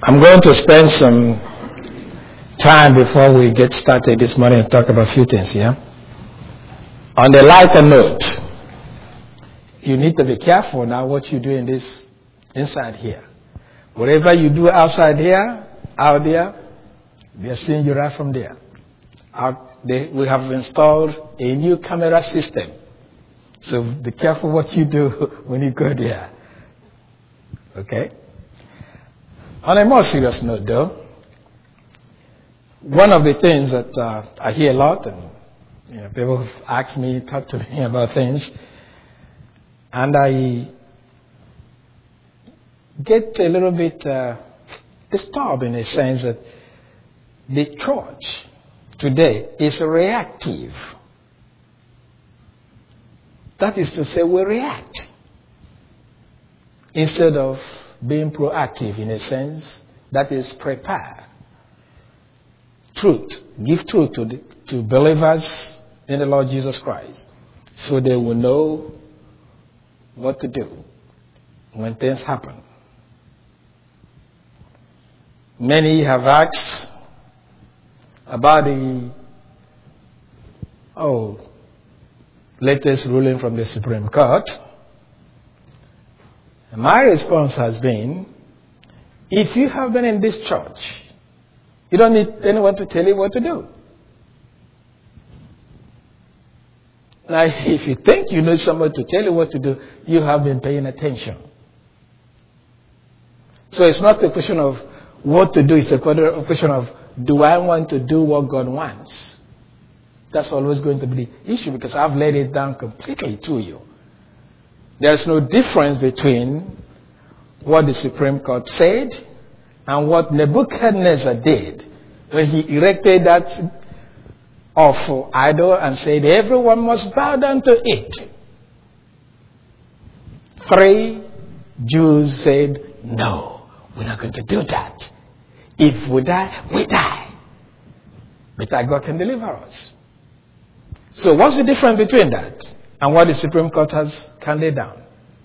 I'm going to spend some time before we get started this morning and talk about a few things here. On the lighter note, you need to be careful now what you do in this inside here. Whatever you do outside here, out there, we are seeing you right from there. We have installed a new camera system. So be careful what you do when you go there. Okay? On a more serious note, though, one of the things that I hear a lot, and people have asked me, talk to me about things, and I get a little bit disturbed in a sense that the church today is reactive. That is to say, we react instead of being proactive in a sense, that is prepare. Truth. Give truth to believers in the Lord Jesus Christ so they will know what to do when things happen. Many have asked about the latest ruling from the Supreme Court. And my response has been, if you have been in this church, you don't need anyone to tell you what to do. Now, if you think you need someone to tell you what to do, you have been paying attention. So it's not a question of what to do, it's a question of, do I want to do what God wants? That's always going to be the issue because I've laid it down completely to you. There's no difference between what the Supreme Court said and what Nebuchadnezzar did when he erected that awful idol and said everyone must bow down to it. 3 Jews said, no, we're not going to do that. If we die, we die. But that God can deliver us. So what's the difference between that and what the Supreme Court has handed down?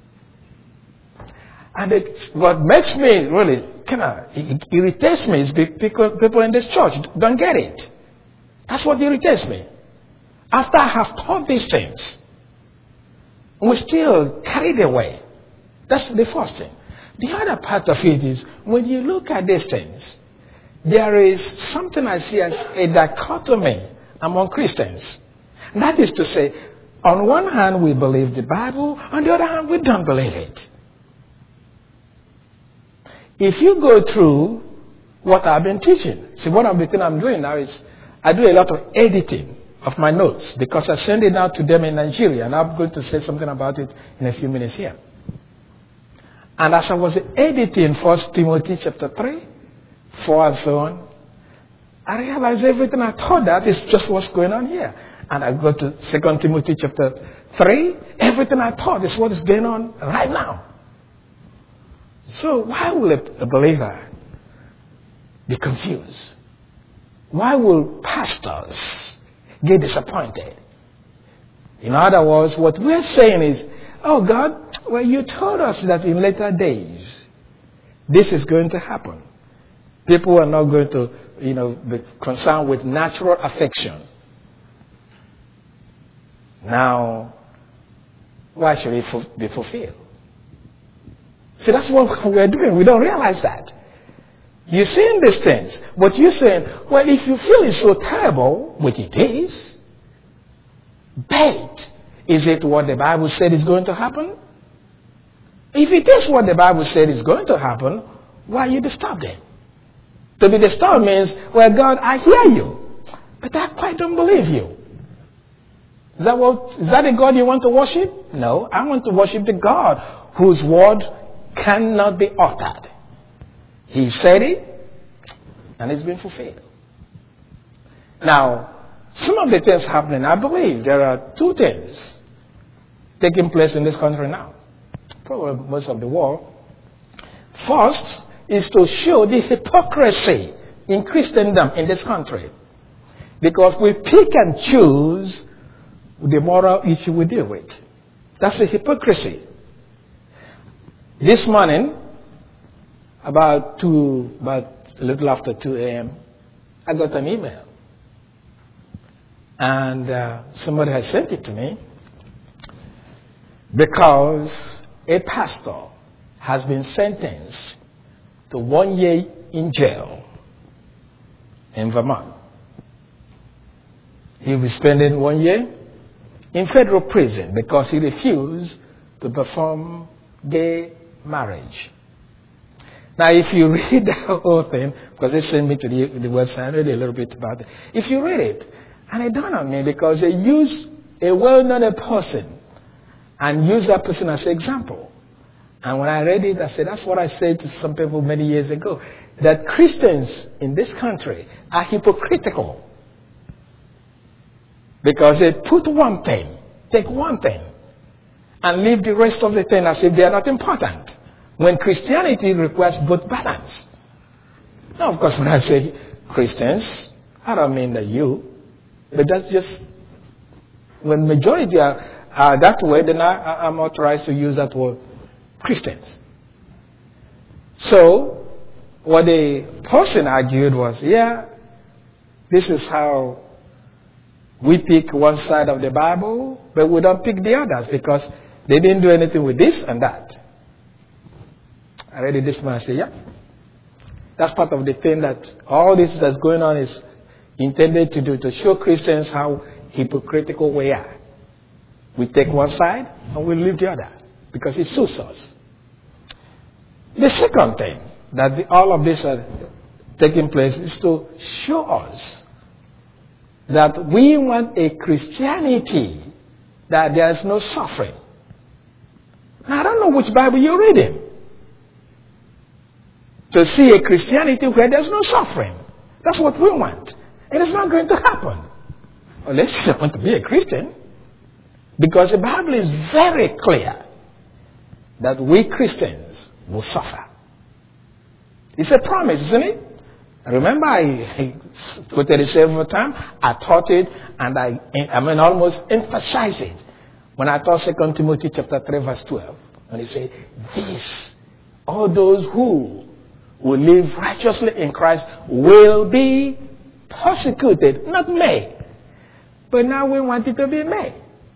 And what makes me really it irritates me is people in this church don't get it. That's what irritates me. After I have taught these things, we still carried away. That's the first thing. The other part of it is when you look at these things, there is something I see as a dichotomy among Christians. And that is to say, on one hand we believe the Bible, on the other hand we don't believe it. If you go through what I've been teaching, see, one of the things I'm doing now is I do a lot of editing of my notes because I send it out to them in Nigeria, and I'm going to say something about it in a few minutes here. And as I was editing 1 Timothy chapter 3, 4 and so on, I realized everything I taught that is just what's going on here. And I go to 2 Timothy chapter 3, everything I taught is what is going on right now. So why will a believer be confused? Why will pastors get disappointed? In other words, what we're saying is, oh God, well, you told us that in later days, this is going to happen. People are not going to, be concerned with natural affection. Now, why should it be fulfilled? See, that's what we're doing. We don't realize that. You're saying these things, but you're saying, well, if you feel it's so terrible, which it is, but is it what the Bible said is going to happen? If it is what the Bible said is going to happen, why are you disturbed then? To be disturbed means, well, God, I hear you, but I quite don't believe you. Is that the God you want to worship? No, I want to worship the God whose word cannot be altered. He said it, and it's been fulfilled. Now, some of the things happening, I believe there are 2 things taking place in this country now, probably most of the world. First is to show the hypocrisy in Christendom in this country. Because we pick and choose the moral issue we deal with. That's the hypocrisy. This morning, about a little after 2 a.m., I got an email. And somebody had sent it to me because a pastor has been sentenced to 1 year in jail in Vermont. He'll be spending 1 year in federal prison because he refused to perform gay marriage. Now, if you read the whole thing, because they sent me to the website, I read a little bit about it. If you read it, and it dawned on me because they use a well-known person and use that person as an example. And when I read it, I said, that's what I said to some people many years ago, that Christians in this country are hypocritical. Because they put one thing, take one thing, and leave the rest of the thing as if they are not important. When Christianity requires both balance. Now, of course, when I say Christians, I don't mean that you, but that's just, when majority are that way, then I'm authorized to use that word, Christians. So, what the person argued was, this is how we pick one side of the Bible, but we don't pick the others because they didn't do anything with this and that. I read it this morning. I said, that's part of the thing that all this that's going on is intended to do, to show Christians how hypocritical we are. We take one side and we leave the other because it suits us. The second thing that all of this are taking place is to show us that we want a Christianity that there is no suffering. Now, I don't know which Bible you're reading to see a Christianity where there's no suffering. That's what we want. And it's not going to happen unless you want to be a Christian. Because the Bible is very clear that we Christians will suffer. It's a promise, isn't it? Remember, I quoted it several times. I taught it, and I almost emphasize it when I taught 2 Timothy chapter 3, verse 12. When he said, all those who will live righteously in Christ will be persecuted, not may. But now we want it to be may.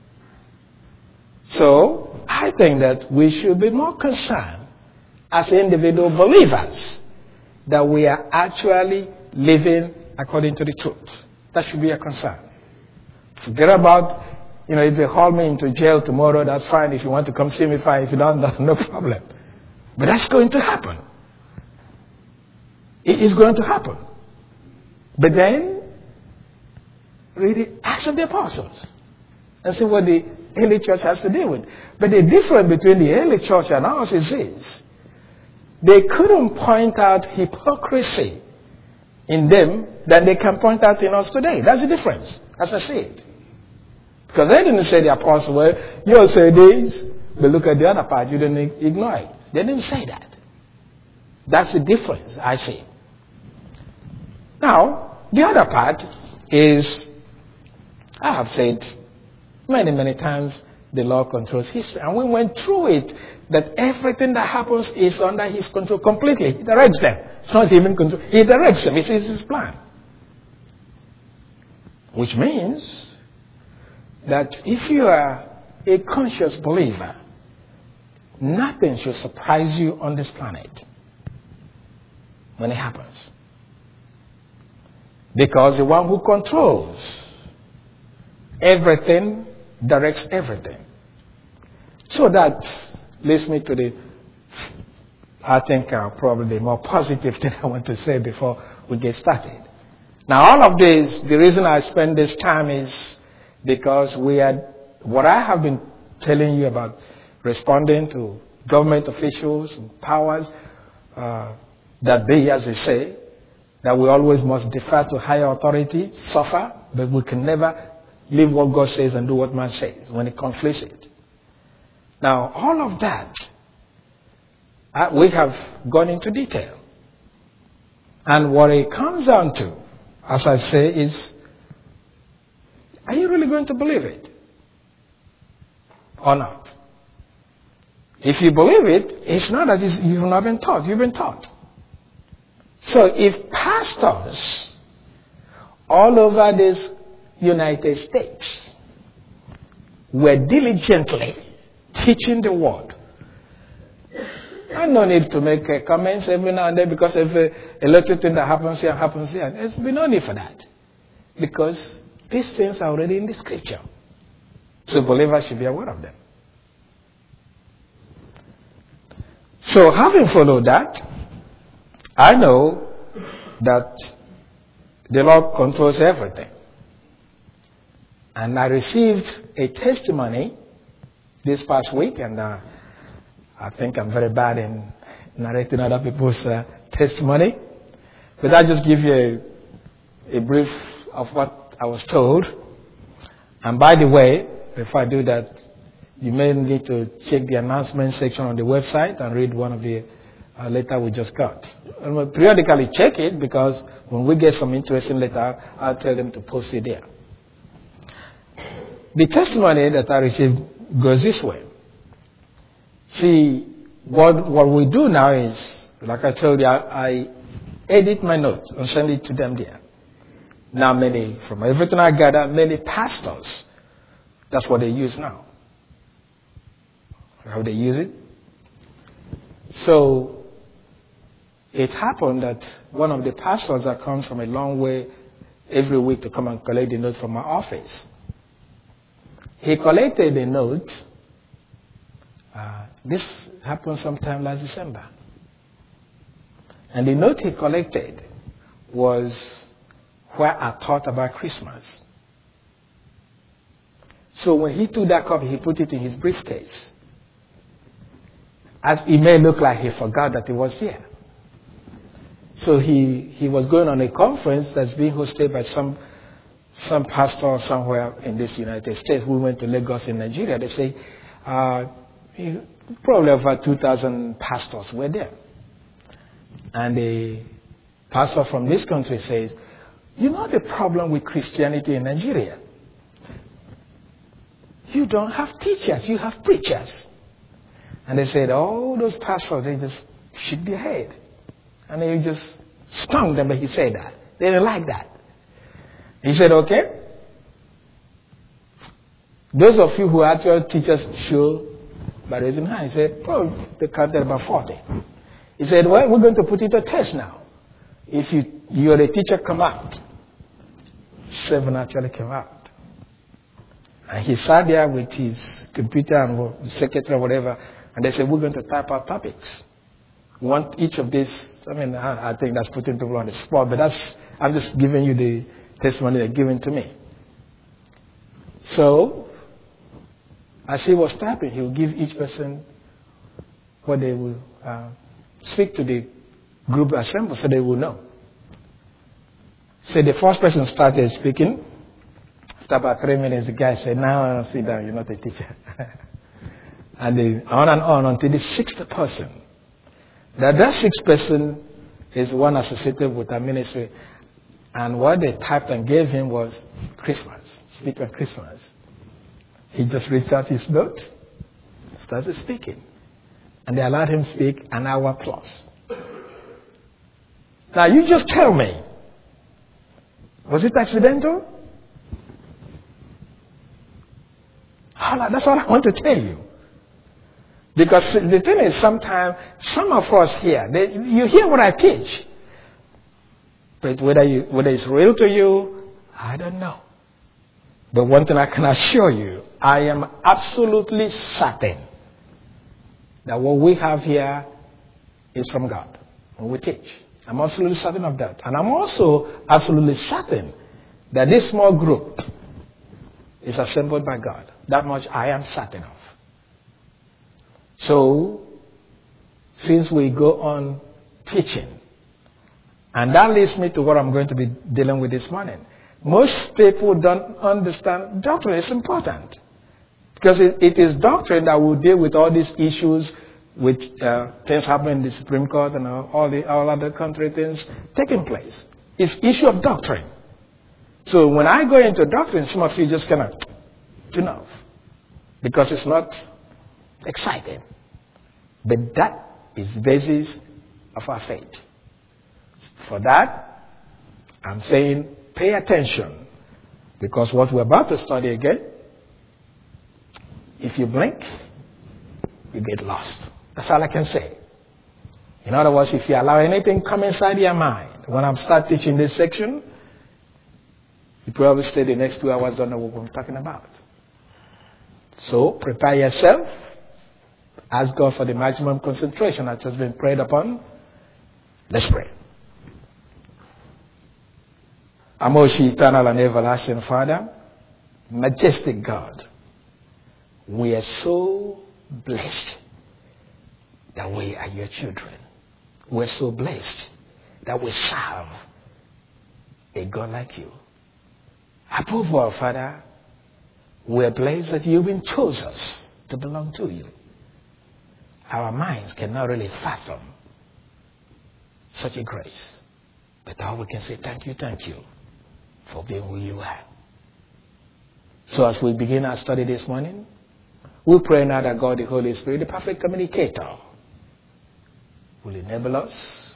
So, I think that we should be more concerned as individual believers that we are actually living according to the truth. That should be a concern. Forget about, if they haul me into jail tomorrow, that's fine. If you want to come see me, fine. If you don't, no problem. But that's going to happen. It is going to happen. But then, read the Acts of the Apostles and see what the early church has to deal with. But the difference between the early church and ours is this. They couldn't point out hypocrisy in them that they can point out in us today. That's the difference, as I see it. Because they didn't say the apostles, well, you'll say this, but look at the other part, you didn't ignore it. They didn't say that. That's the difference, I see. Now, the other part is, I have said many, many times, the Lord controls history. And we went through it, that everything that happens is under His control completely. He directs them. It's not Him in control. He directs them. It is His plan. Which means that if you are a conscious believer, nothing should surprise you on this planet when it happens. Because the one who controls everything directs everything. So that leads me to probably the more positive thing I want to say before we get started. Now, all of this, the reason I spend this time is because what I have been telling you about responding to government officials and powers that they, as they say, that we always must defer to higher authority, suffer, but we can never leave what God says and do what man says when it conflicts it. Now, all of that, we have gone into detail. And what it comes down to, as I say, is, are you really going to believe it? Or not? If you believe it, it's not that you've not been taught. You've been taught. So if pastors all over this United States were diligently teaching the word, and no need to make comments every now and then because of a little thing that happens here and happens here. There's been no need for that. Because these things are already in the scripture. So believers should be aware of them. So having followed that, I know that the Lord controls everything. And I received a testimony this past week, and I think I'm very bad in narrating other people's testimony. But I'll just give you a brief of what I was told. And by the way, before I do that, you may need to check the announcement section on the website and read one of the letter we just got. And we'll periodically check it, because when we get some interesting letter, I'll tell them to post it there. The testimony that I received goes this way. See, what we do now is, like I told you, I edit my notes and send it to them there. Now from everything I gather, many pastors, that's what they use now. How they use it. So, it happened that one of the pastors that comes from a long way every week to come and collect the note from my office, he collected a note. This happened sometime last December. And the note he collected was where I taught about Christmas. So when he took that copy, he put it in his briefcase. As it may look like he forgot that it was there. So he was going on a conference that's being hosted by some pastor somewhere in this United States. We went to Lagos in Nigeria. They say probably over 2,000 pastors were there. And a pastor from this country says, you know the problem with Christianity in Nigeria? You don't have teachers, you have preachers. And they said, oh, those pastors, they just shook their head. And they just stung them when he said that. They didn't like that. He said, okay. Those of you who actually teachers show by raising hand, he said, oh, they counted about 40. He said, well, we're going to put it to test now. If you're a teacher, come out. 7 actually came out. And he sat there with his computer and secretary or whatever, and they said, we're going to type our topics. We want each of these. I think that's putting people on the spot, but I'm just giving you the testimony they're giving to me. So, as he was typing, he would give each person what they will speak to the group assembled so they will know. So the first person started speaking. After about 3 minutes, the guy said, now sit down, you're not a teacher. And on until the 6th person. That sixth person is one associated with our ministry. And what they typed and gave him was Christmas. Speak on Christmas. He just reached out his note, started speaking. And they allowed him to speak an hour plus. Now you just tell me, was it accidental? That's all I want to tell you. Because the thing is, sometimes some of us here, you hear what I teach. But whether it's real to you, I don't know. But one thing I can assure you, I am absolutely certain that what we have here is from God when we teach. I'm absolutely certain of that. And I'm also absolutely certain that this small group is assembled by God. That much I am certain of. So, since we go on teaching, and that leads me to what I'm going to be dealing with this morning. Most people don't understand doctrine is important. Because it is doctrine that will deal with all these issues with things happening in the Supreme Court and all other country things taking place. It's issue of doctrine. So when I go into doctrine, some of you just cannot tune off. Because it's not exciting. But that is the basis of our faith. For that, I'm saying pay attention, because what we're about to study again, if you blink, you get lost. That's all I can say. In other words, if you allow anything come inside your mind, when I'm start teaching this section, you probably stay the next 2 hours, don't know what I'm talking about. So prepare yourself. Ask God for the maximum concentration that has been prayed upon. Let's pray. Our most eternal and everlasting Father, majestic God, we are so blessed that we are your children. We're so blessed that we serve a God like you. Above all, Father, we're blessed that you've been chosen us to belong to you. Our minds cannot really fathom such a grace. But all we can say, thank you for being who you are. So as we begin our study this morning, we pray now that God, the Holy Spirit, the perfect communicator, will enable us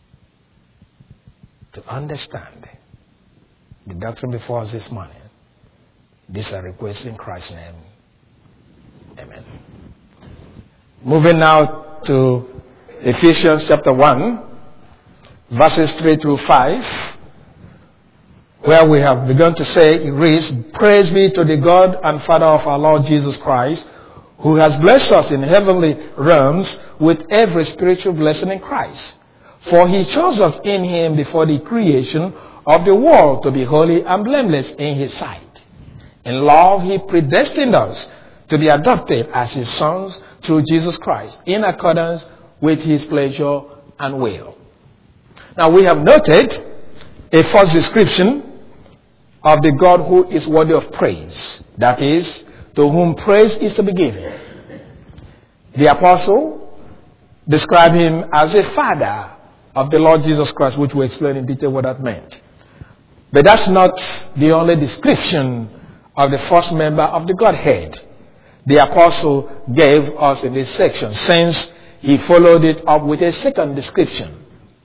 to understand the doctrine before us this morning. This I request in Christ's name. Amen. Moving now to Ephesians chapter 1, verses 3 through 5, where we have begun to say, it reads, Praise be to the God and Father of our Lord Jesus Christ, who has blessed us in heavenly realms with every spiritual blessing in Christ. For he chose us in him before the creation of the world to be holy and blameless in his sight. In love he predestined us to be adopted as his sons through Jesus Christ, in accordance with his pleasure and will. Now we have noted a first description of the God who is worthy of praise. That is, to whom praise is to be given. The apostle described him as a father of the Lord Jesus Christ, which we explain in detail what that meant. But that's not the only description of the first member of the Godhead the apostle gave us in this section, since he followed it up with a second description.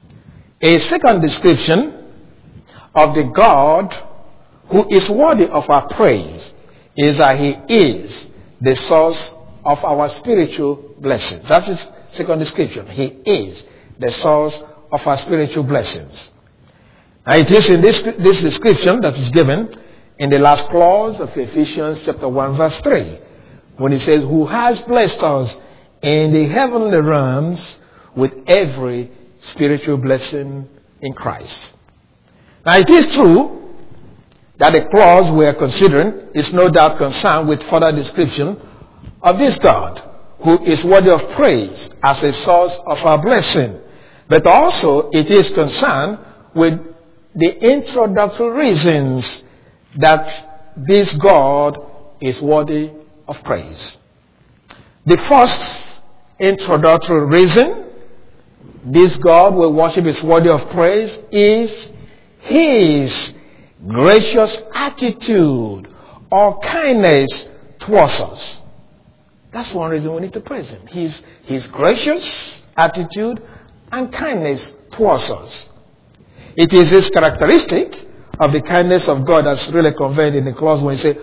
A second description of the God who is worthy of our praise is that he is the source of our spiritual blessing. That is second description. He is the source of our spiritual blessings. Now it is in this description that is given in the last clause of Ephesians chapter 1 verse 3, when he says, who has blessed us in the heavenly realms with every spiritual blessing in Christ. Now it is true that the clause we are considering is no doubt concerned with further description of this God, who is worthy of praise as a source of our blessing. But also it is concerned with the introductory reasons that this God is worthy of praise. The first introductory reason this God we worship is worthy of praise is his gracious attitude or kindness towards us. That's one reason we need to praise him. His gracious attitude and kindness towards us. It is this characteristic of the kindness of God that's really conveyed in the clause when he says,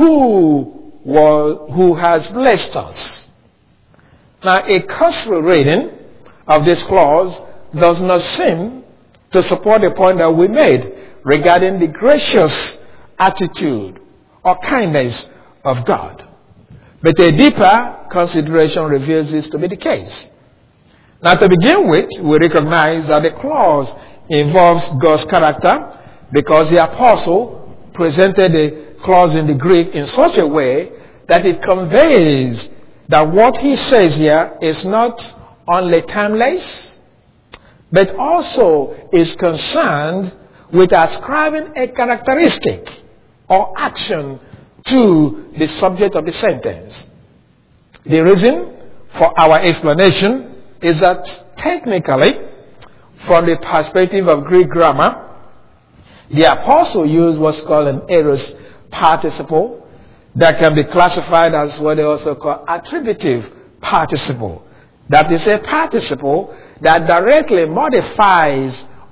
who has blessed us. Now, a cursory reading of this clause does not seem to support the point that we made regarding the gracious attitude or kindness of God. But a deeper consideration reveals this to be the case. Now, to begin with, we recognize that the clause involves God's character because the apostle presented the clause in the Greek in such a way that it conveys that what he says here is not only timeless, but also is concerned with ascribing a characteristic or action to the subject of the sentence. The reason for our explanation is that technically, from the perspective of Greek grammar, the apostle used what's called an aorist participle that can be classified as what they also call attributive participle. That is a participle that directly modifies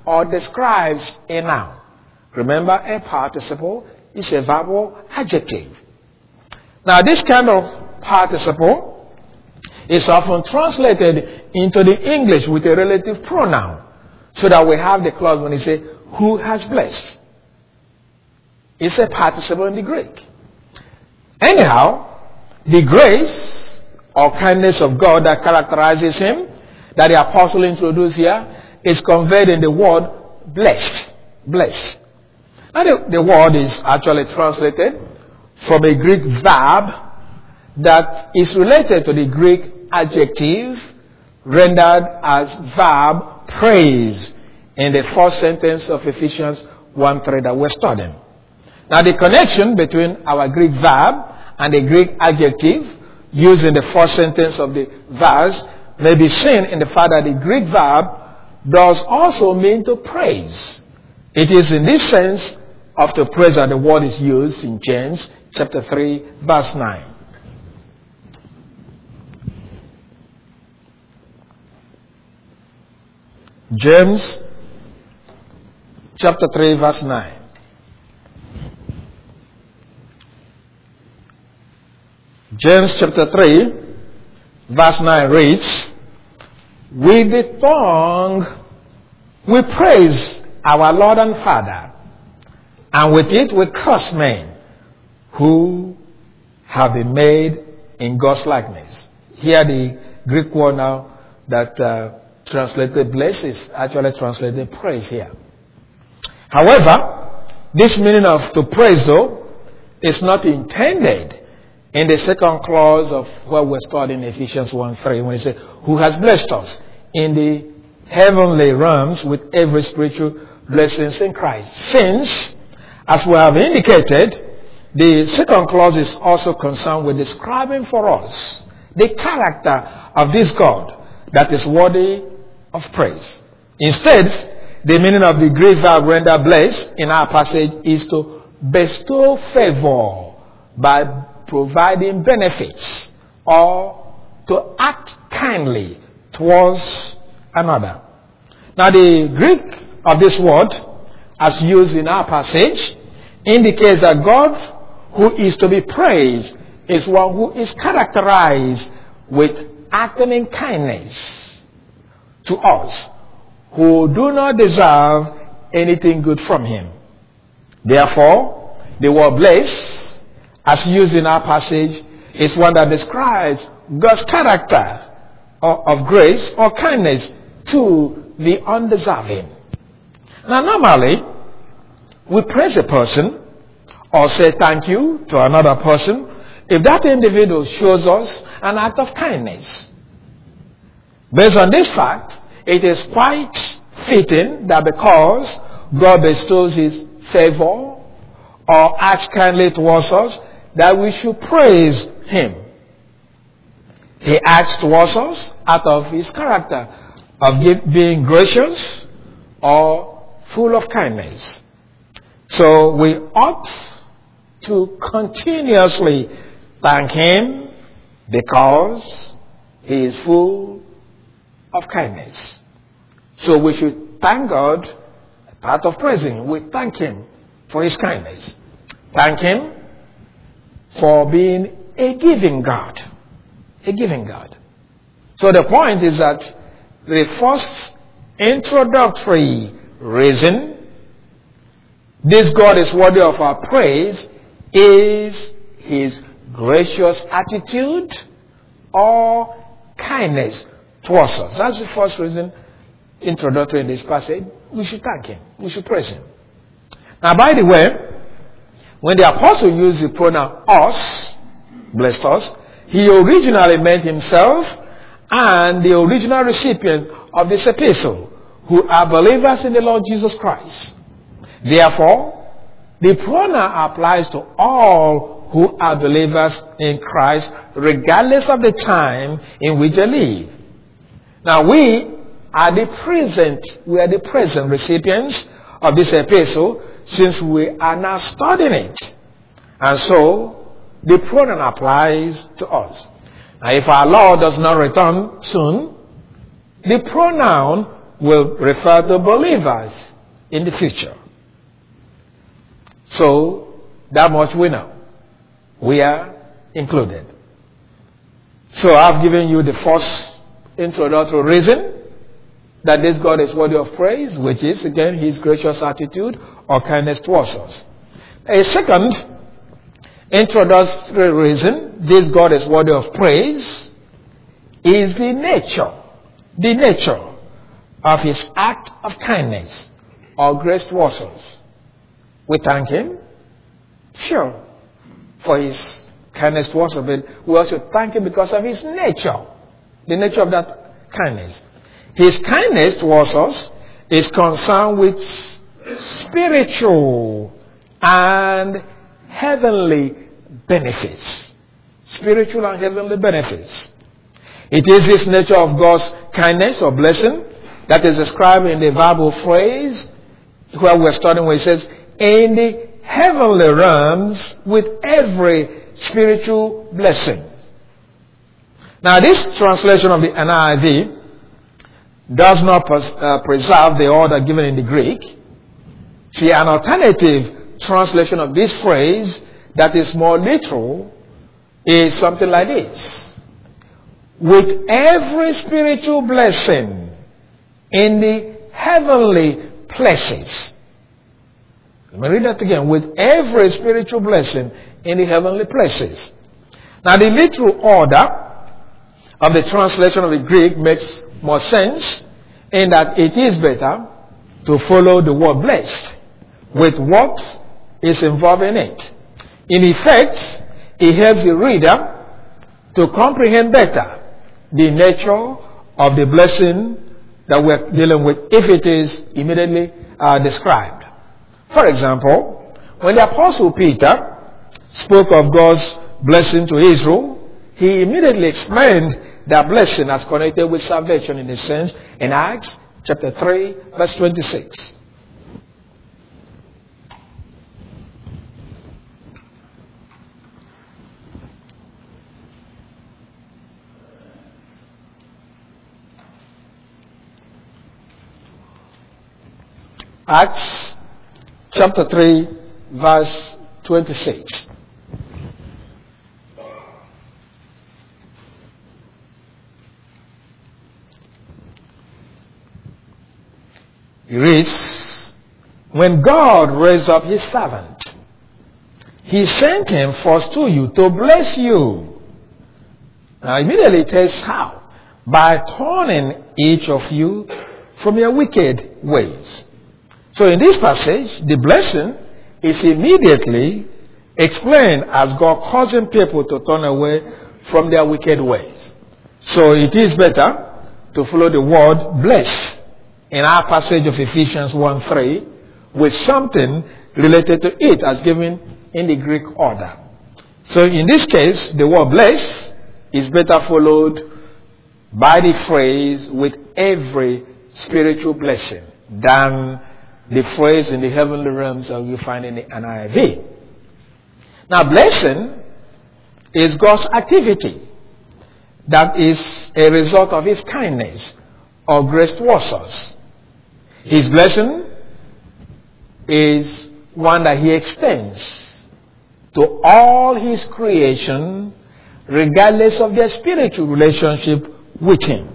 or describes a noun. Remember, a participle is a verbal adjective. Now, this kind of participle is often translated into the English with a relative pronoun, so that we have the clause when it says, who has blessed. It's a participle in the Greek. Anyhow, the grace or kindness of God that characterizes him, that the apostle introduced here, is conveyed in the word blessed. Blessed. Now the word is actually translated from a Greek verb that is related to the Greek adjective rendered as verb praise in the first sentence of Ephesians 1:3 that we're studying. Now the connection between our Greek verb and the Greek adjective used in the first sentence of the verse may be seen in the fact that the Greek verb does also mean to praise. It is in this sense of to praise that the word is used in James chapter 3 verse 9. James chapter 3 verse 9. James chapter 3 verse 9 reads, with the tongue we praise our Lord and Father, and with it we curse men who have been made in God's likeness. Here the Greek word now that translated bless is actually translated praise here. However, this meaning of to praise though is not intended in the second clause of what we're studying in Ephesians 1:3 when it says, who has blessed us in the heavenly realms with every spiritual blessings in Christ. Since, as we have indicated, the second clause is also concerned with describing for us the character of this God that is worthy of praise. Instead, the meaning of the Greek verb rendered blessed in our passage is to bestow favor by providing benefits or to act kindly towards another. Now the Greek of this word, as used in our passage, indicates that God who is to be praised is one who is characterized with acting in kindness to us who do not deserve anything good from him. Therefore, the word blessed, as used in our passage, is one that describes God's character of grace or kindness to the undeserving. Now, normally, we praise a person or say thank you to another person if that individual shows us an act of kindness. Based on this fact, it is quite fitting that because God bestows his favor or acts kindly towards us, that we should praise him. He acts towards us out of his character of being gracious or full of kindness. So we ought to continuously thank him because he is full of kindness. So we should thank God. Part of praising him, we thank him for his kindness. Thank him for being a giving God. A giving God. So the point is that the first introductory reason this God is worthy of our praise is his gracious attitude or kindness towards us. That's the first reason introductory in this passage. We should thank him. We should praise him. Now, by the way, when the apostle used the pronoun us, blessed us, he originally meant himself and the original recipient of this epistle, who are believers in the Lord Jesus Christ. Therefore, the pronoun applies to all who are believers in Christ, regardless of the time in which they live. Now, we are the present recipients of this epistle, since we are now studying it. And so, the pronoun applies to us. Now, if our Lord does not return soon, the pronoun will refer to believers in the future. So, that much we know. We are included. So, I've given you the first introductory reason that this God is worthy of praise, which is, again, His gracious attitude or kindness towards us. A second introductory reason this God is worthy of praise is the nature of His act of kindness or grace towards us. We thank Him, sure, for His kindness towards us, but we also thank Him because of His nature, the nature of that kindness. His kindness towards us is concerned with spiritual and heavenly benefits. Spiritual and heavenly benefits. It is this nature of God's kindness or blessing that is described in the Bible phrase where we're starting where it says, in the heavenly realms with every spiritual blessing. Now this translation of the NIV does not preserve the order given in the Greek. See, an alternative translation of this phrase that is more literal is something like this. With every spiritual blessing in the heavenly places. Let me read that again. With every spiritual blessing in the heavenly places. Now the literal order of the translation of the Greek makes more sense in that it is better to follow the word blessed with what is involved in it. In effect, it helps the reader to comprehend better the nature of the blessing that we're dealing with if it is immediately described. For example, when the Apostle Peter spoke of God's blessing to Israel, he immediately explained that blessing as connected with salvation in a sense in Acts chapter 3 verse 26. Acts chapter 3 verse 26. It reads, when God raised up His servant, He sent him first to you to bless you. Now immediately it tells how. By turning each of you from your wicked ways. So in this passage, the blessing is immediately explained as God causing people to turn away from their wicked ways. So it is better to follow the word blessed in our passage of Ephesians 1:3 with something related to it as given in the Greek order. So in this case, the word blessed is better followed by the phrase with every spiritual blessing than the phrase in the heavenly realms that you find in the NIV. Now, blessing is God's activity that is a result of His kindness or grace towards us. His blessing is one that He extends to all His creation regardless of their spiritual relationship with Him.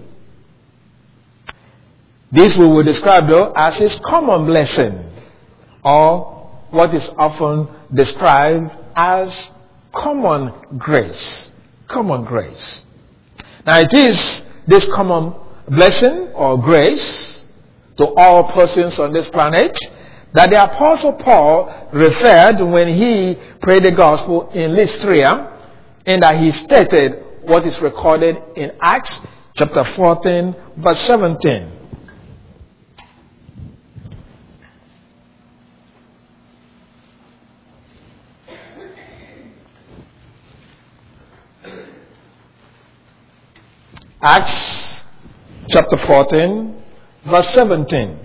This we will describe though as His common blessing, or what is often described as common grace. Common grace. Now it is this common blessing or grace to all persons on this planet that the Apostle Paul referred when he prayed the gospel in Lystra, and that he stated what is recorded in Acts chapter 14 verse 17. Acts chapter 14 verse 17.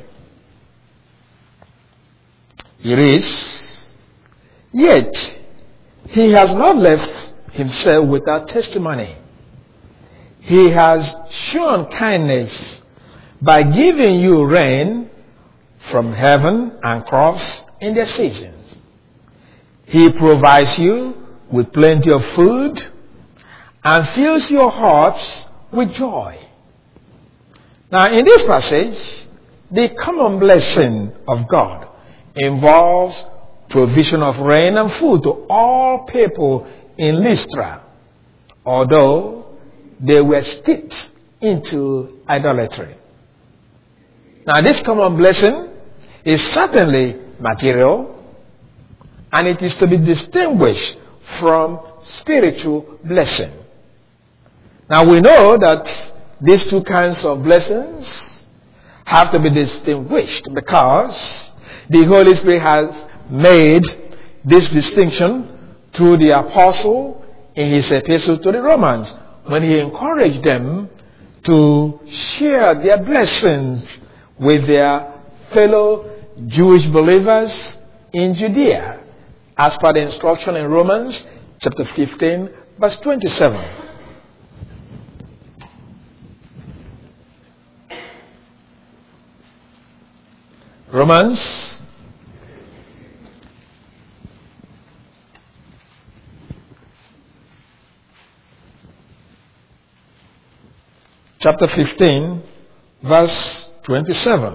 It is, yet He has not left Himself without testimony. He has shown kindness by giving you rain from heaven and crops in their seasons. He provides you with plenty of food and fills your hearts with joy. Now, in this passage, the common blessing of God involves provision of rain and food to all people in Lystra, although they were steeped into idolatry. Now, this common blessing is certainly material, and it is to be distinguished from spiritual blessing. Now, we know that these two kinds of blessings have to be distinguished because the Holy Spirit has made this distinction through the apostle in his epistle to the Romans when he encouraged them to share their blessings with their fellow Jewish believers in Judea, as per the instruction in Romans chapter 15, verse 27. Romans chapter 15, verse 27.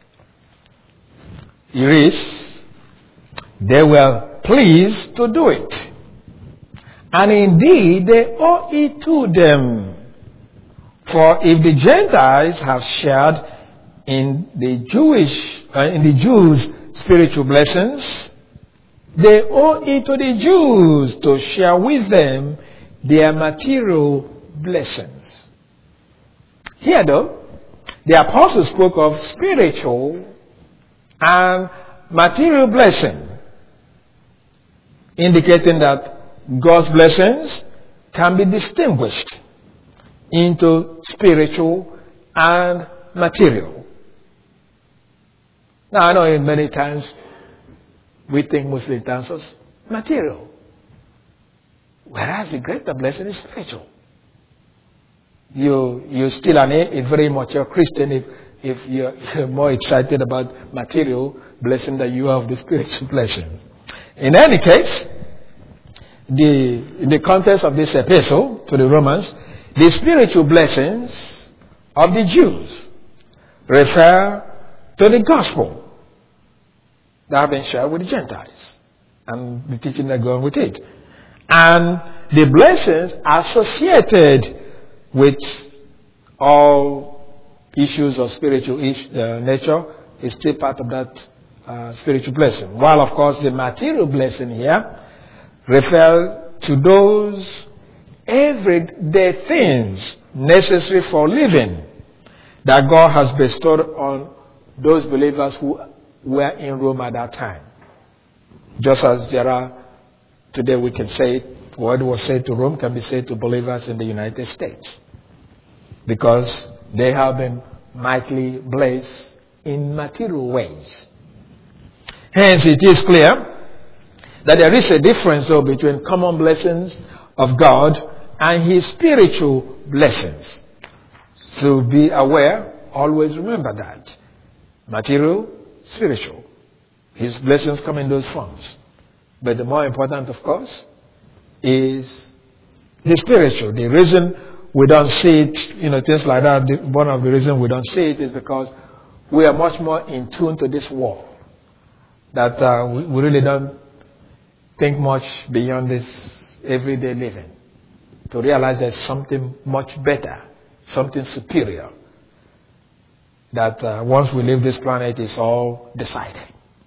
It reads, they were pleased to do it, and indeed they owe it to them. For if the Gentiles have shared in the Jews' spiritual blessings, they owe it to the Jews to share with them their material blessings. Here, though, the apostle spoke of spiritual and material blessing, indicating that God's blessings can be distinguished into spiritual and material. Now, I know many times we think mostly in terms of material, whereas the greater blessing is spiritual. You're still a very mature Christian if you're more excited about material blessing than you are of the spiritual blessings. In any case, in the context of this epistle to the Romans, the spiritual blessings of the Jews refer to the gospel that have been shared with the Gentiles and the teaching that goes with it. And the blessings associated with all issues of spiritual nature is still part of that spiritual blessing. While, of course, the material blessing here refers to those everyday things necessary for living that God has bestowed on those believers who were in Rome at that time. Just as there are today, we can say what was said to Rome can be said to believers in the United States, because they have been mightily blessed in material ways. Hence, it is clear that there is a difference, though, between common blessings of God and His spiritual blessings. So be aware, always remember that. Material, spiritual. His blessings come in those forms. But the more important, of course, is the spiritual. The reason we don't see it, things like that, one of the reasons we don't see it is because we are much more in tune to this world. That we really don't think much beyond this everyday living to realize there's something much better, something superior, that once we leave this planet is all decided.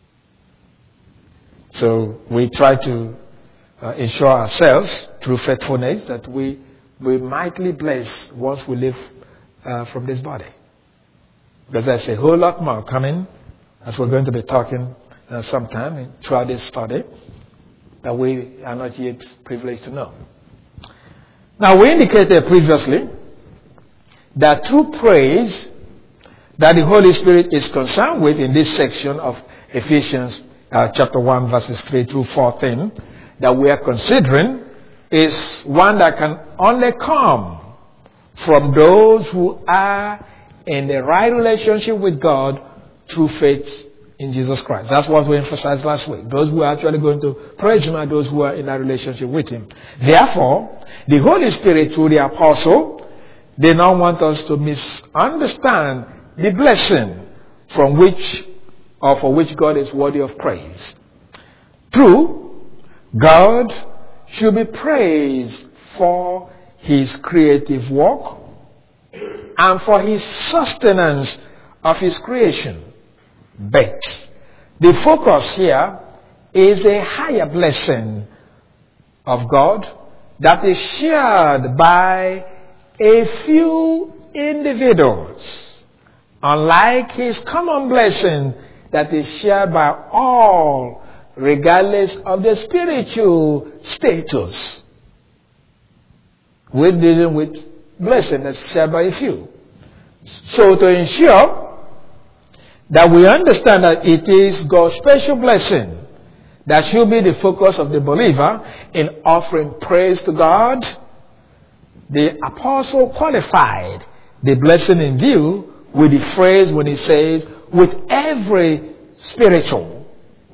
So we try to ensure ourselves through faithfulness that we mightily blessed once we leave from this body. Because there's a whole lot more coming, as we're going to be talking sometime throughout this study, that we are not yet privileged to know. Now, we indicated previously that true praise that the Holy Spirit is concerned with in this section of Ephesians chapter 1 verses 3 through 14 that we are considering is one that can only come from those who are in the right relationship with God through faith in Jesus Christ. That's what we emphasized last week. Those who are actually going to praise Him are those who are in a relationship with Him. Therefore, the Holy Spirit through the apostle did not want us to misunderstand the blessing from which or for which God is worthy of praise. True, God should be praised for His creative work and for His sustenance of His creation. But the focus here is the higher blessing of God that is shared by a few individuals, unlike His common blessing that is shared by all, regardless of their spiritual status. We're dealing with blessing that's shared by a few. So to ensure that we understand that it is God's special blessing that should be the focus of the believer in offering praise to God, the apostle qualified the blessing in view with the phrase when he says, with every spiritual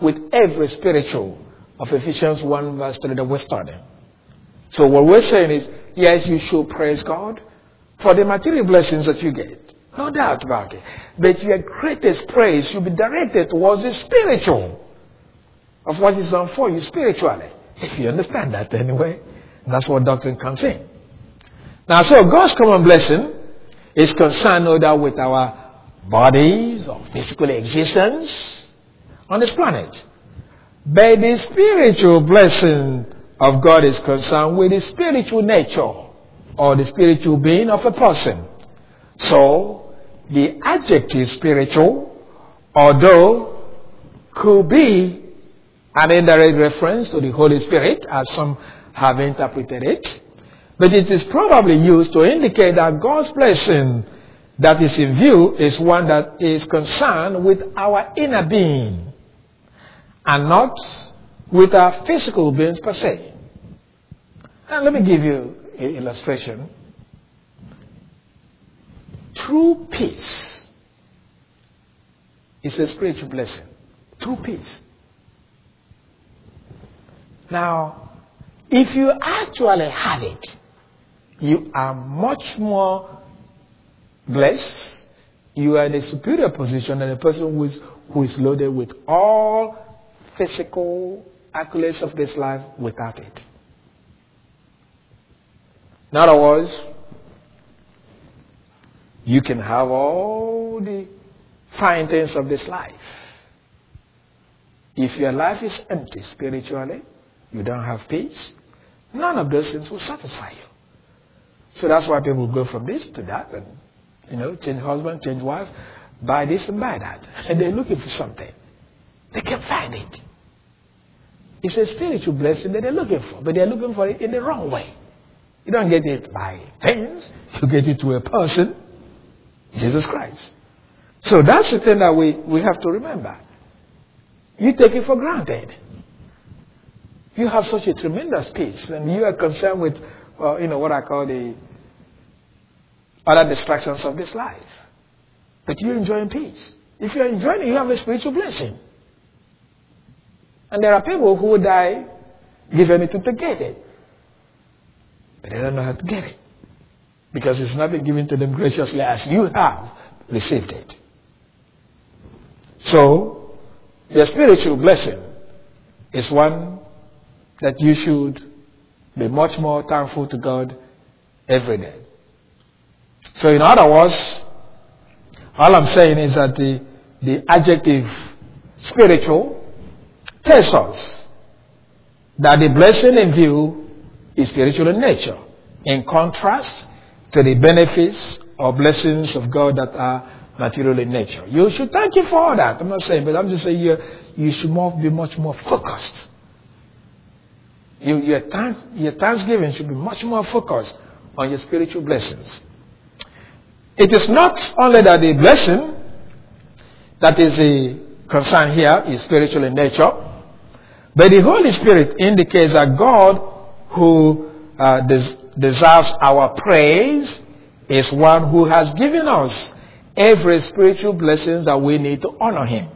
of Ephesians 1 verse 3 that we're studying. So what we're saying is, yes, you should praise God for the material blessings that you get. No doubt about it. But your greatest praise should be directed towards the spiritual of what is done for you spiritually. If you understand that anyway. And that's what doctrine comes in. Now, so God's common blessing is concerned no doubt with our bodies or physical existence on this planet. But the spiritual blessing of God is concerned with the spiritual nature or the spiritual being of a person. So, the adjective spiritual, although could be an indirect reference to the Holy Spirit, as some have interpreted it, but it is probably used to indicate that God's blessing that is in view is one that is concerned with our inner being and not with our physical beings per se. Now let me give you an illustration. True peace is a spiritual blessing. True peace. Now, if you actually have it, you are much more blessed. You are in a superior position than a person who is loaded with all physical accolades of this life without it. In other words, you can have all the fine things of this life. If your life is empty spiritually, you don't have peace, none of those things will satisfy you. So that's why people go from this to that and, change husband, change wife, buy this and buy that. And they're looking for something. They can't find it. It's a spiritual blessing that they're looking for, but they're looking for it in the wrong way. You don't get it by things, you get it to a person, Jesus Christ. So that's the thing that we have to remember. You take it for granted. You have such a tremendous peace, and you are concerned with, what I call the other distractions of this life. But you're enjoying peace. If you're enjoying it, you have a spiritual blessing. And there are people who will die given it to get it. But they don't know how to get it. Because it's not been given to them graciously as you have received it. So, the spiritual blessing is one that you should be much more thankful to God every day. So in other words, all I'm saying is that the adjective spiritual tells us that the blessing in view is spiritual in nature, in contrast to the benefits or blessings of God that are material in nature. You should thank Him for all that. I'm not saying, but I'm just saying you should be much more focused. Your thanksgiving should be much more focused on your spiritual blessings. It is not only that the blessing that is the concern here is spiritual in nature, but the Holy Spirit indicates that God who deserves our praise is one who has given us every spiritual blessing that we need to honor him.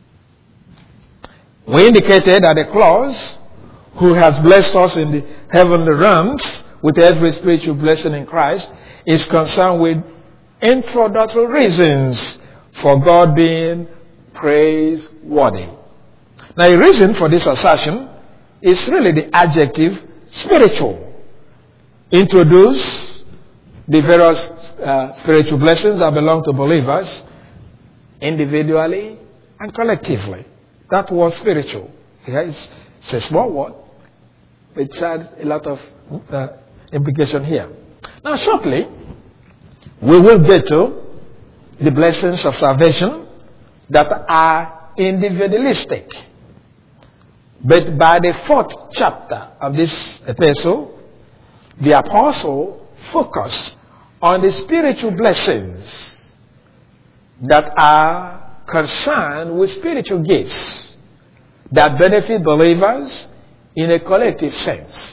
We indicated that the clause, who has blessed us in the heavenly realms with every spiritual blessing in Christ, is concerned with introductory reasons for God being praiseworthy. Now, a reason for this assertion is really the adjective spiritual. Introduce the various spiritual blessings that belong to believers individually and collectively. That word spiritual. It's a small word. It has a lot of implication here. Now, shortly, we will get to the blessings of salvation that are individualistic. But by the 4th chapter of this epistle, the apostle focused on the spiritual blessings that are concerned with spiritual gifts that benefit believers in a collective sense.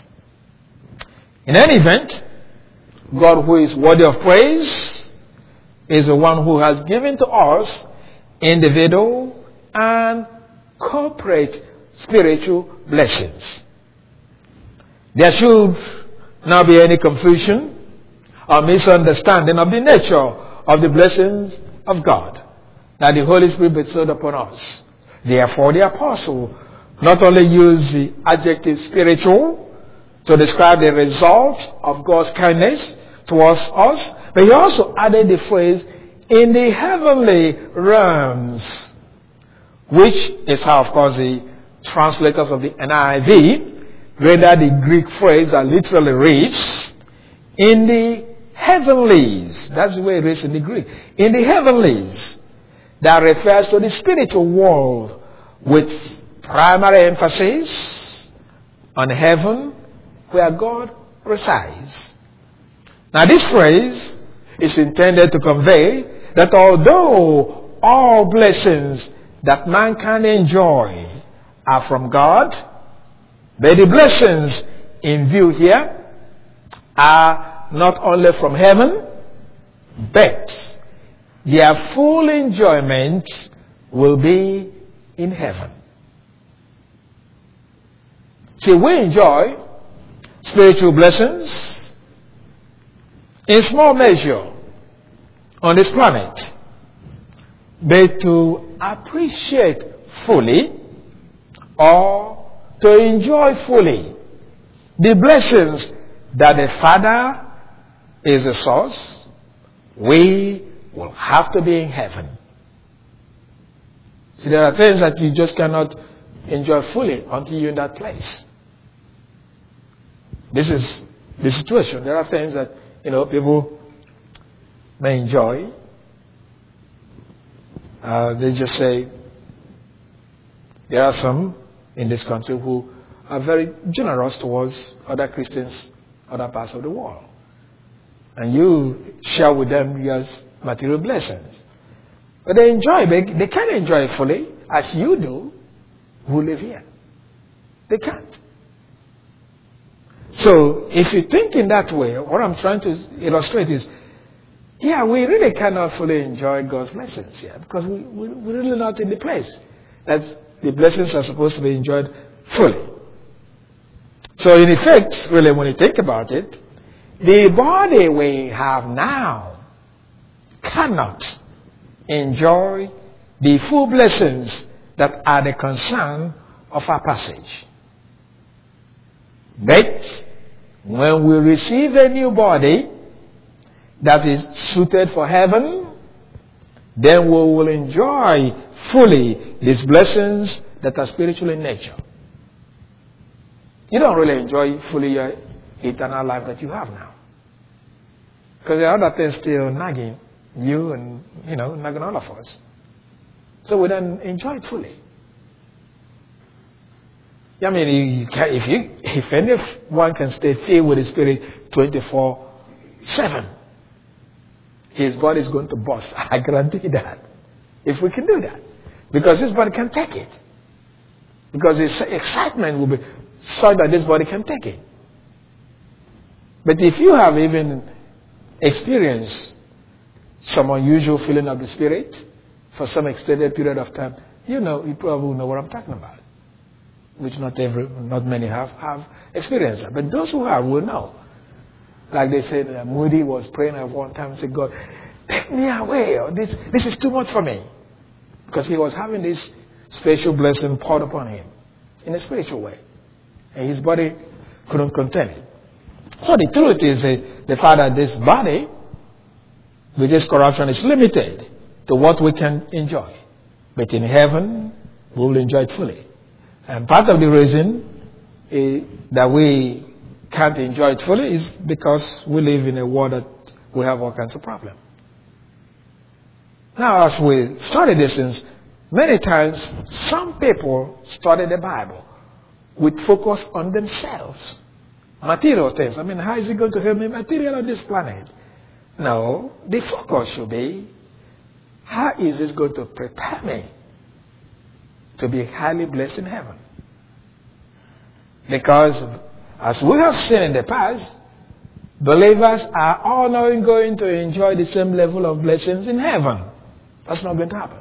In any event, God, who is worthy of praise, is the one who has given to us individual and corporate spiritual blessings. There should not be any confusion or misunderstanding of the nature of the blessings of God that the Holy Spirit bestowed upon us. Therefore, the apostle not only used the adjective spiritual to describe the results of God's kindness towards us, but he also added the phrase, in the heavenly realms, which is how, of course, the translators of the NIV render the Greek phrase that literally reads, in the heavenlies. That's the way it is in the Greek. In the heavenlies. That refers to the spiritual world with primary emphasis on heaven where God resides. Now, this phrase is intended to convey that although all blessings that man can enjoy are from God, but the blessings in view here are not only from heaven, but their full enjoyment will be in heaven. See, we enjoy spiritual blessings in small measure on this planet, but to appreciate fully or to enjoy fully the blessings that the Father is the source, we will have to be in heaven. See, there are things that you just cannot enjoy fully until you're in that place. This is the situation. There are things that, people may enjoy. They just say, there are some in this country who are very generous towards other Christians, other parts of the world. And you share with them your material blessings. But they enjoy, they can't enjoy it fully as you do who live here. They can't. So, if you think in that way, what I'm trying to illustrate is, yeah, we really cannot fully enjoy God's blessings here because we're really not in the place that the blessings are supposed to be enjoyed fully. So, in effect, really, when you think about it, the body we have now cannot enjoy the full blessings that are the concern of our passage. But when we receive a new body that is suited for heaven, then we will enjoy fully these blessings that are spiritual in nature. You don't really enjoy fully your eternal life that you have now. Because there are other things still nagging you and, nagging all of us. So we don't enjoy it fully. I mean, if anyone can stay filled with the Spirit 24/7, his body is going to burst. I guarantee that. If we can do that. Because his body can take it. Because his excitement will be such that this body can take it. But if you have even experienced some unusual feeling of the Spirit for some extended period of time, you probably know what I'm talking about, which not many have experienced that. But those who have will know. Like they said, Moody was praying at one time and said, God, take me away. This is too much for me. Because he was having this spiritual blessing poured upon him in a spiritual way. And his body couldn't contain it. So the truth is the fact that this body, with this corruption, is limited to what we can enjoy. But in heaven, we will enjoy it fully. And part of the reason that we can't enjoy it fully is because we live in a world that we have all kinds of problems. Now, as we study these things, many times some people study the Bible with focus on themselves. Material things. How is it going to help me material on this planet? No, the focus should be, how is this going to prepare me to be highly blessed in heaven? Because, as we have seen in the past, believers are all now going to enjoy the same level of blessings in heaven. That's not going to happen.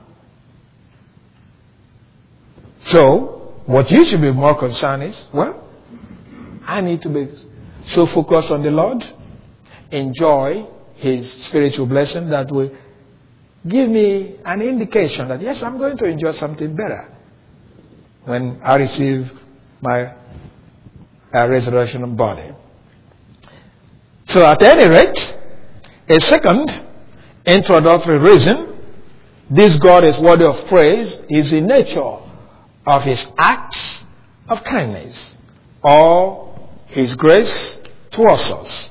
So, what you should be more concerned is, I need to be so focused on the Lord, enjoy His spiritual blessing that will give me an indication that, yes, I'm going to enjoy something better when I receive my resurrection body. So at any rate, a second introductory reason this God is worthy of praise is the nature of His acts of kindness or His grace towards us.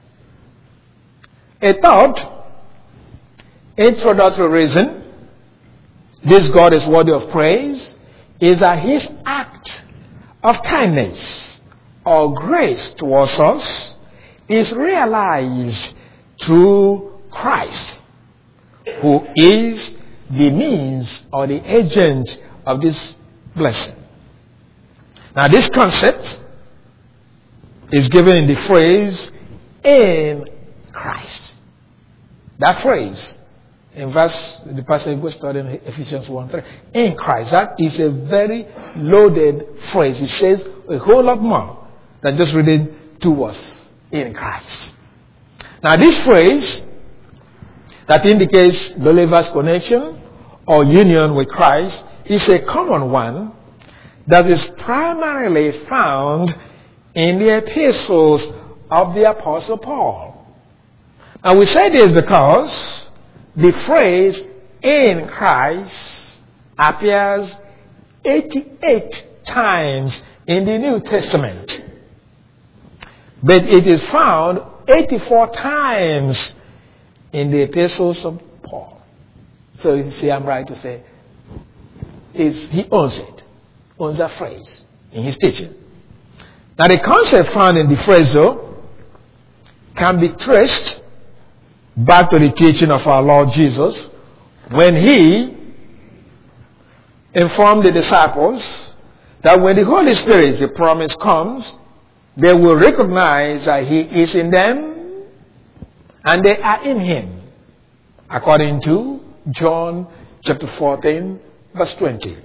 A third introductory reason this God is worthy of praise is that His act of kindness or grace towards us is realized through Christ, who is the means or the agent of this blessing. Now, this concept is given in the phrase, in Christ. That phrase, in the passage we studied in Ephesians 1:3, in Christ, that is a very loaded phrase. It says a whole lot more than just reading two words, in Christ. Now, this phrase that indicates believers' connection or union with Christ is a common one that is primarily found in the epistles of the Apostle Paul. Now, we say this because the phrase in Christ appears 88 times in the New Testament, but it is found 84 times in the epistles of Paul. So you see, I'm right to say he owns it, owns that phrase in his teaching. Now, the concept found in the phrase, though, can be traced back to the teaching of our Lord Jesus when He informed the disciples that when the Holy Spirit, the promise, comes, they will recognize that He is in them and they are in Him, according to John chapter 14, verse 20.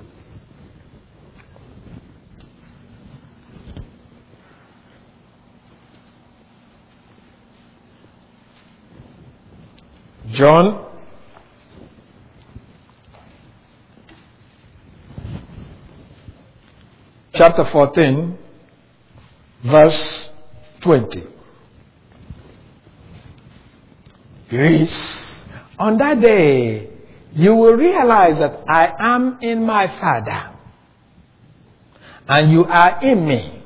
John chapter 14, verse 20. It reads, on that day you will realize that I am in my Father, and you are in me,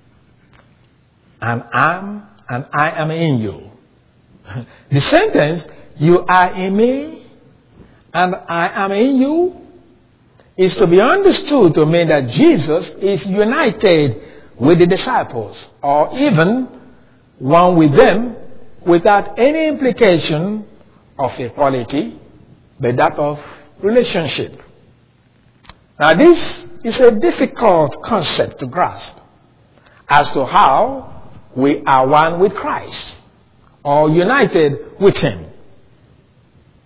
and I am in you. The sentence, you are in me and I am in you, is to be understood to mean that Jesus is united with the disciples, or even one with them, without any implication of equality, but that of relationship. Now, this is a difficult concept to grasp as to how we are one with Christ or united with Him.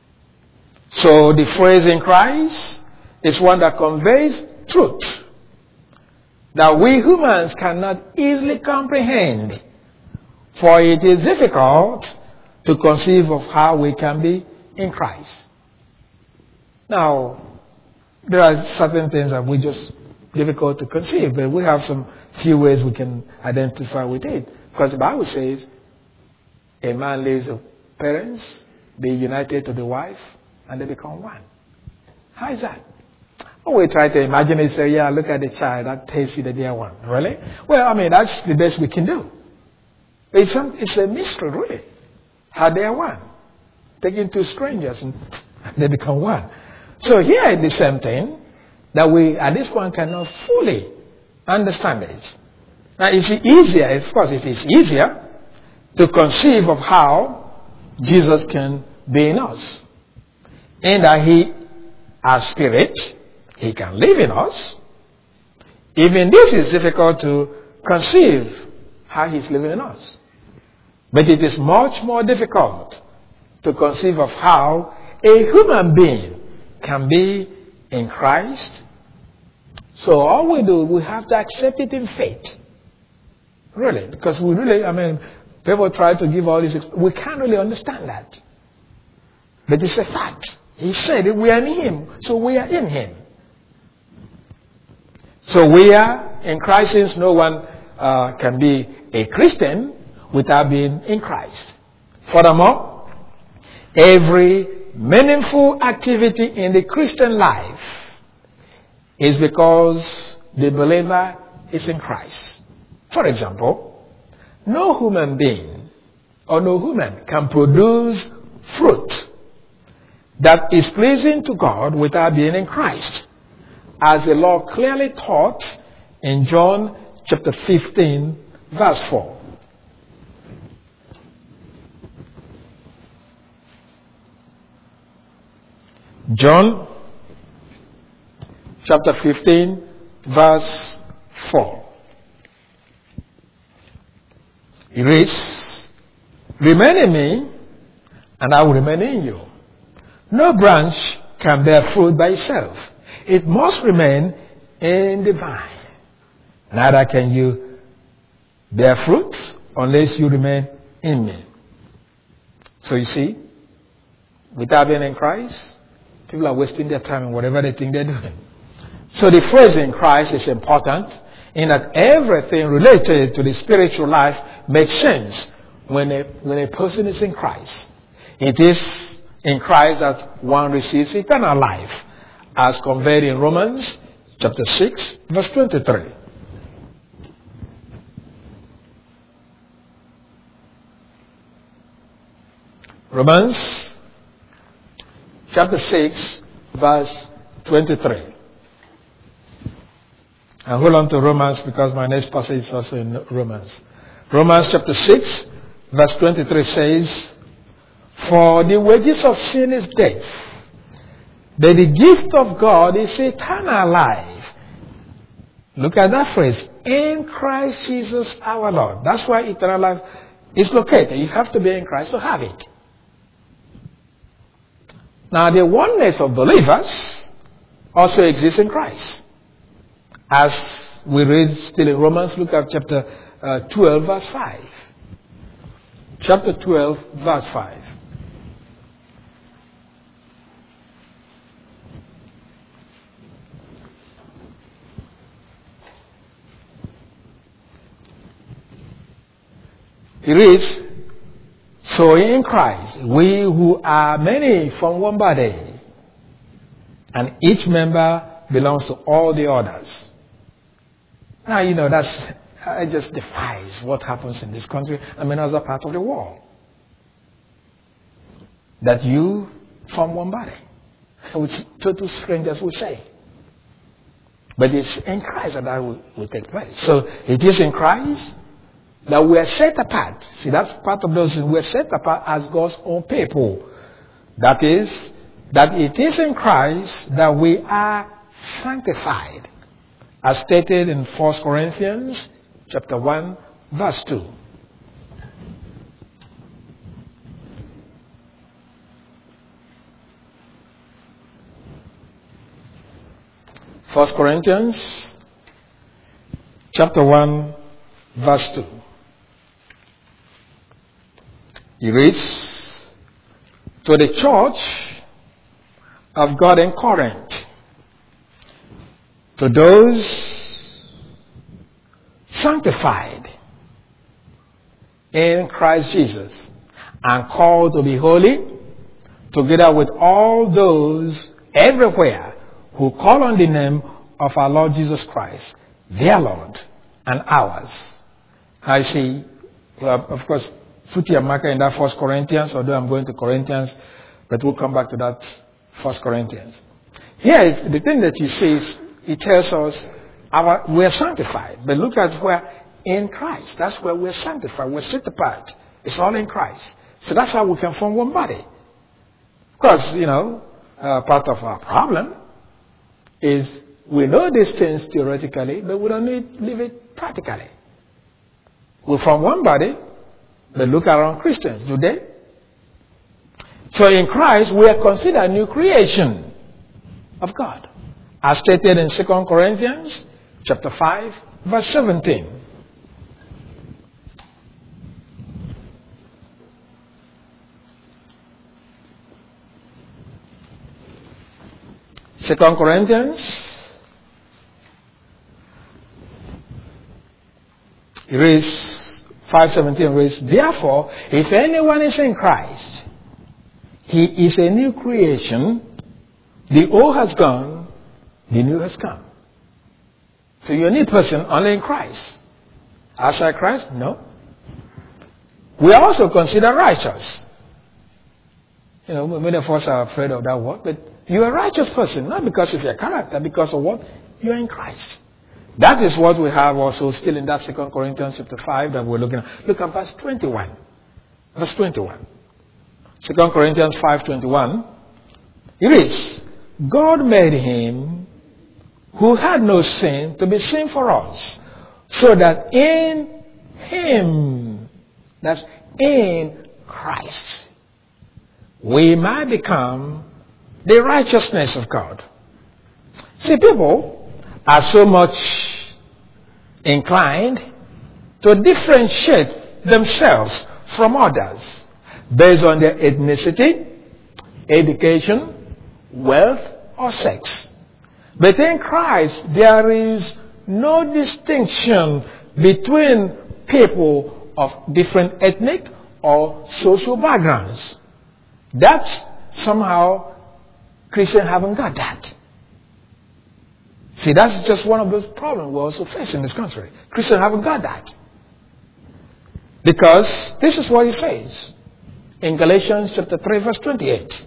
So the phrase in Christ is one that conveys truth that we humans cannot easily comprehend, for it is difficult to conceive of how we can be in Christ. Now, there are certain things that we just difficult to conceive, but we have some few ways we can identify with it. Because the Bible says, a man leaves his parents, they united to the wife, and they become one. How is that? Oh, we try to imagine it, say, yeah, look at the child, that tells you that they are one. Really? Well, I mean, that's the best we can do. It's a mystery, really, how they are one. Taking two strangers and they become one. So here is the same thing that we, at this point, cannot fully understand it. Now, it's easier, of course, it is easier to conceive of how Jesus can be in us. And that He, as Spirit, He can live in us. Even this is difficult to conceive how He's living in us. But it is much more difficult to conceive of how a human being can be in Christ. So all we do, we have to accept it in faith. Really. Because we really, people try to give all this, we can't really understand that. But it's a fact. He said that we are in Him, so we are in Him. So we are in Christ, since no one can be a Christian without being in Christ. Furthermore, every meaningful activity in the Christian life is because the believer is in Christ. For example, no human being or no human can produce fruit that is pleasing to God without being in Christ, as the Lord clearly taught in John chapter 15, verse 4. John chapter 15, verse 4. It reads, "Remain in me, and I will remain in you. No branch can bear fruit by itself. It must remain in the vine. Neither can you bear fruit unless you remain in me." So you see, without being in Christ, people are wasting their time in whatever they think they're doing. So the phrase in Christ is important in that everything related to the spiritual life makes sense when a person is in Christ. It is in Christ that one receives eternal life, as conveyed in Romans chapter 6, verse 23. Romans chapter 6, verse 23. And hold on to Romans, because my next passage is also in Romans. Romans chapter 6, verse 23 says, "For the wages of sin is death, but the gift of God is eternal life." Look at that phrase, "in Christ Jesus our Lord." That's why eternal life is located. You have to be in Christ to have it. Now, the oneness of believers also exists in Christ. As we read still in Romans, look at chapter 12, verse 5. Chapter 12, verse 5. It reads, "So in Christ, we who are many from one body, and each member belongs to all the others." Now, it just defies what happens in this country and many other parts of the world. That you form one body, which total strangers will say. But it's in Christ that will take place. So it is in Christ that we are set apart. See, that's part of those things. We are set apart as God's own people. That is, that it is in Christ that we are sanctified, as stated in 1 Corinthians chapter 1, verse 2. 1 Corinthians chapter 1, verse 2. He reads, to the church of God in Corinth, to those sanctified in Christ Jesus and called to be holy, together with all those everywhere who call on the name of our Lord Jesus Christ, their Lord and ours. I see, of course, put your marker in that 1 Corinthians, although I'm going to Corinthians, but we'll come back to that 1 Corinthians. Here, the thing that he says, he tells us we're sanctified. But look at where in Christ. That's where we're sanctified. We're set apart. It's all in Christ. So that's how we can form one body. Because, part of our problem is we know these things theoretically, but we don't live it practically. We form one body, but look around Christians, do they? So in Christ, we are considered a new creation of God. As stated in 2 Corinthians chapter 5, verse 17. 2 Corinthians, it reads, 5:17 reads, therefore, if anyone is in Christ, he is a new creation. The old has gone, the new has come. So you're a new person only in Christ. Outside Christ? No. We are also considered righteous. Many of us are afraid of that word, but you're a righteous person, not because of your character, because of what? You're in Christ. That is what we have also still in that 2 Corinthians chapter 5 that we're looking at. Look at verse 21. Verse 21. 2 Corinthians 5:21. It reads, God made him who had no sin to be sin for us, so that in him, that's in Christ, we might become the righteousness of God. See, people are so much inclined to differentiate themselves from others based on their ethnicity, education, wealth, or sex. But in Christ, there is no distinction between people of different ethnic or social backgrounds. That's somehow Christians haven't got that. See, that's just one of those problems we also face in this country. Christians haven't got that. Because this is what he says in Galatians chapter 3, verse 28.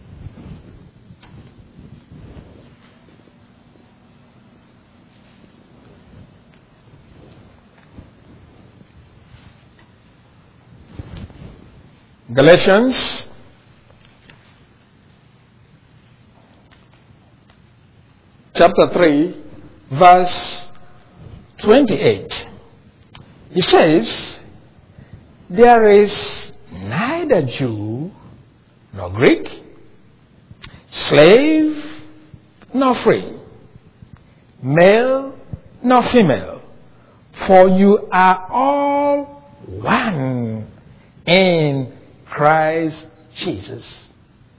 Galatians chapter 3, verse 28. He says, there is neither Jew nor Greek, slave nor free, male nor female, for you are all one in Christ Jesus.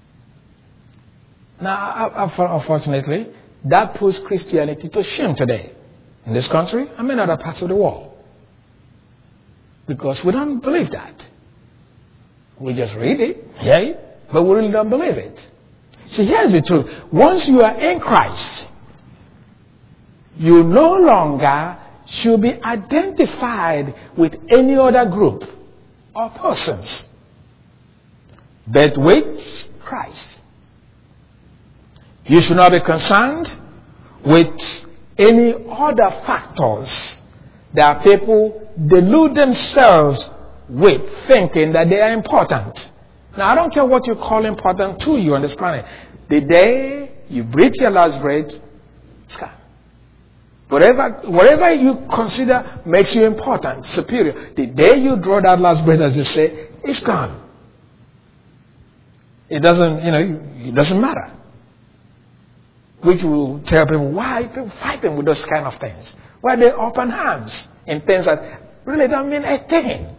Now, unfortunately, that puts Christianity to shame today in this country and in other parts of the world. Because we don't believe that. We just read it, hear it, but we really don't believe it. See, here's the truth. Once you are in Christ, you no longer should be identified with any other group or persons, but with Christ. You should not be concerned with any other factors that people delude themselves with, thinking that they are important. Now, I don't care what you call important to you on this planet. The day you breathe your last breath, it's gone. Whatever you consider makes you important, superior, the day you draw that last breath, as you say, it's gone. It doesn't matter. which will tell people why people fighting with those kind of things. Why they open hands in things that really don't mean a thing.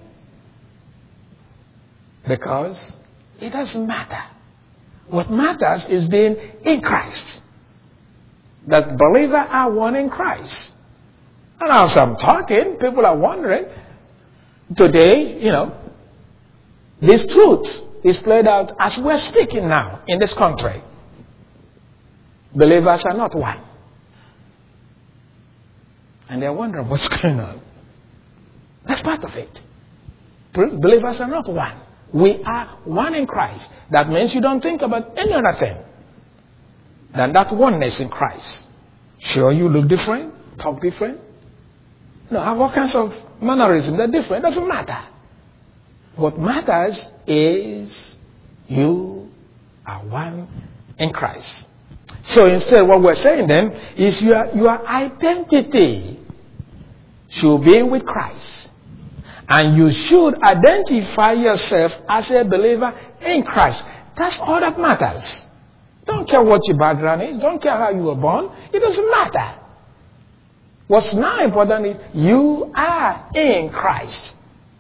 Because it doesn't matter. What matters is being in Christ. That believers are one in Christ. And as I'm talking, people are wondering, today, this truth is played out as we're speaking now in this country. Believers are not one. And they're wondering what's going on. That's part of it. Believers are not one. We are one in Christ. That means you don't think about any other thing than that oneness in Christ. Sure, you look different, talk different, have all kinds of mannerisms that are different. It doesn't matter. What matters is you are one in Christ. So instead, what we're saying then is your identity should be with Christ. And you should identify yourself as a believer in Christ. That's all that matters. Don't care what your background is. Don't care how you were born. It doesn't matter. What's now important is you are in Christ.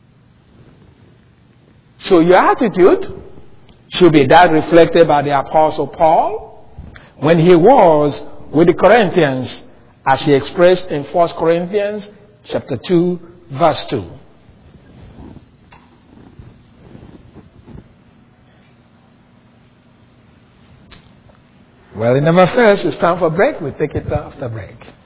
So your attitude should be that reflected by the Apostle Paul when he was with the Corinthians, as he expressed in 1 Corinthians chapter 2, verse 2. Well, it never fails. It's time for break. We take it after break.